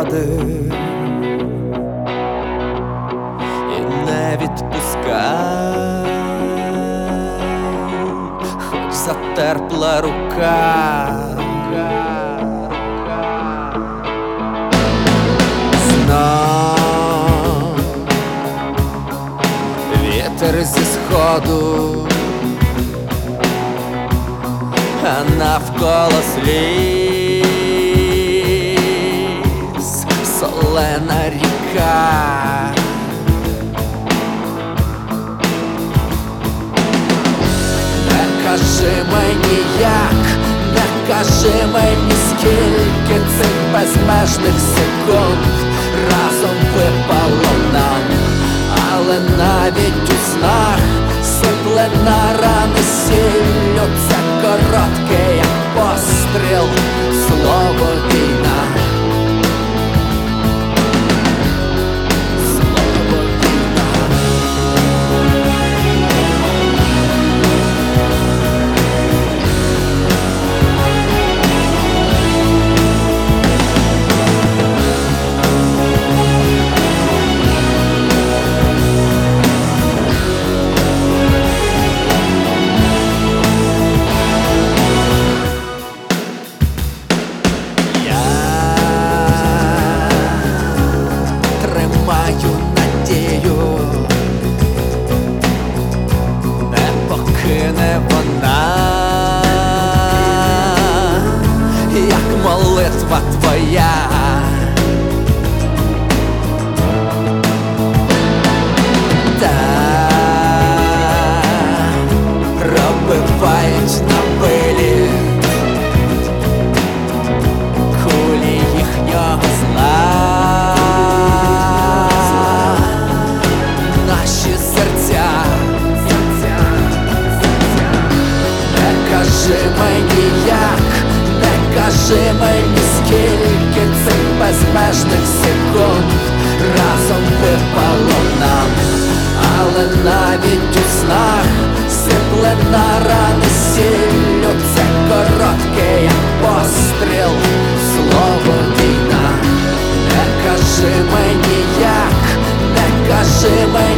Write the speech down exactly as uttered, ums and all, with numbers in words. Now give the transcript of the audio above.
пригоди і не відпускай, хоч затерпла рука. Знов вітер зі сходу, а навколо сліз солена ріка. Не кажи мені як, не кажи мені скільки цих безмежних секунд разом випало нам, але навіть у снах сипле на рани сіллю. Це коротке, як постріл, слово війна. Слово війна. Маю надію, не покине вона, як молитва твоя. Та пробивають на пилі кулі їхнього зла. Не кажи мені як, не кажи мені скільки цих безмежних секунд разом випало нам, але навіть у снах сипле на рани сіллю. Це коротке, як постріл, слово війна. Не кажи мені як, не кажи мені